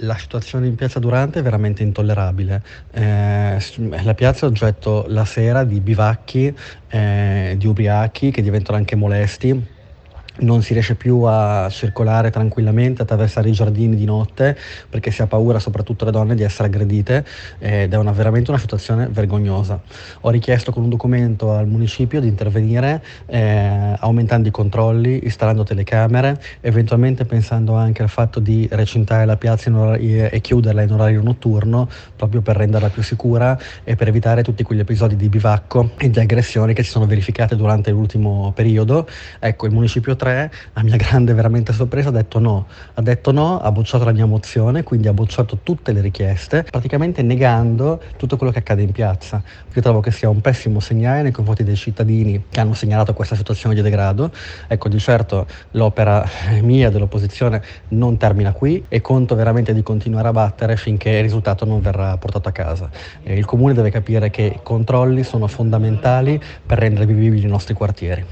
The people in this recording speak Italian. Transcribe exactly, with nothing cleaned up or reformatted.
La situazione in piazza Durante è veramente intollerabile. Ehm, s la piazza è oggetto la sera di bivacchi, ehm, di ubriachi che diventano anche molesti. Non si riesce più a circolare tranquillamente, attraversare i giardini di notte, perché si ha paura, soprattutto le donne, di essere aggredite, ed è una veramente una situazione vergognosa. Ho richiesto con un documento al municipio di intervenire, ehm, aumentando i controlli, installando telecamere, eventualmente pensando anche al fatto di recintare la piazza in orari e chiuderla in orario notturno, proprio per renderla più sicura e per evitare tutti quegli episodi di bivacco e di aggressioni che si sono verificate durante l'ultimo periodo. Ecco, il municipio tre, a mia grande veramente sorpresa, ha detto no. Ha detto no, ha bocciato la mia mozione, quindi ha bocciato tutte le richieste, praticamente negando tutto quello che accade in piazza. Io trovo che sia un pessimo segnale nei confronti dei cittadini che hanno segnalato questa situazione di degrado. Ecco, di certo l'opera eh, mia, dell'opposizione, non termina qui e conto veramente di continuare a battere finché il risultato non verrà portato a casa. Eh, il comune deve capire che i controlli sono fondamentali per rendere vivibili i nostri quartieri.